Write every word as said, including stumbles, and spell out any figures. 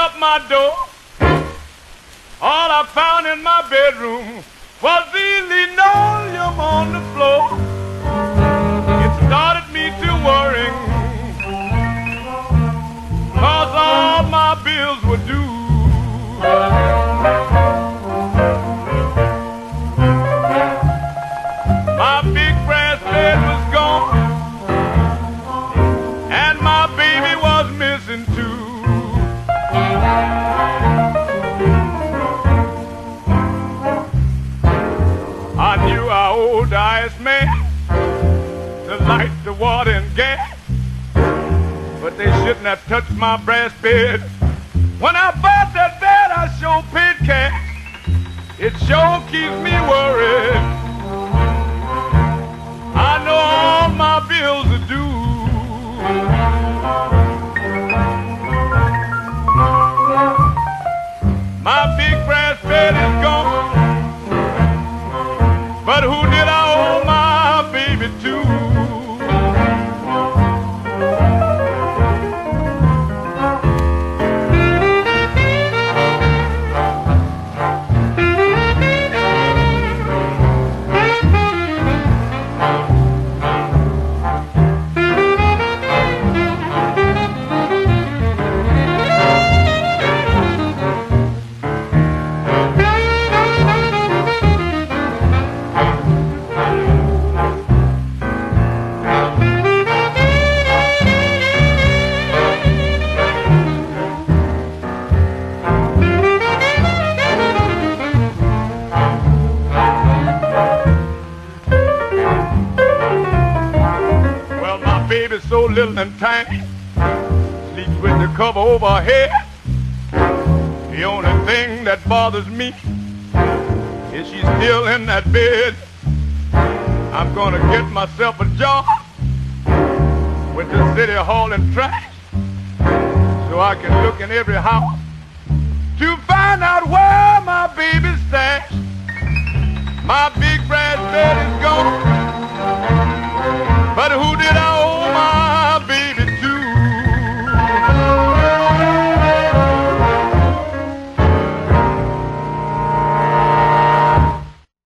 up my door, all I found in my bedroom was the linoleum on the floor. It started me to worrying, 'cause all my bills were due. My big brass bed was gone, and my baby was missing too. I knew I owed the ice man to light the water and gas, but they shouldn't have touched my brass bed. When I bought that bed, I sure paid cash. It sure keeps me worried. I know all my bills are due. My big brass bed is gone, but who did I owe my baby to? So little and tiny, sleeps with the cover over her head. The only thing that bothers me is she's still in that bed. I'm gonna get myself a job with the city hauling trash, so I can look in every house to find out where my baby's stashed. My big brass bed is gone,